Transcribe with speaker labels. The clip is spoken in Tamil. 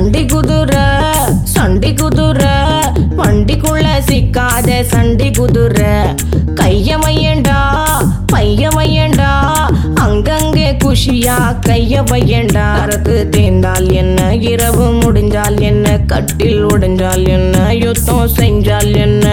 Speaker 1: சண்டி குதிரை சண்டி குதிரை வண்டிக்குள்ள சிக்காத சண்டி குதிரை கைய வையண்டா பைய வையண்டா அங்கங்கே குஷியா கைய வையண்டா அரக்கு தேர்ந்தால் என்ன இரவு முடிஞ்சால் என்ன கட்டில் உடைஞ்சால் என்ன யுத்தம் செஞ்சால் என்ன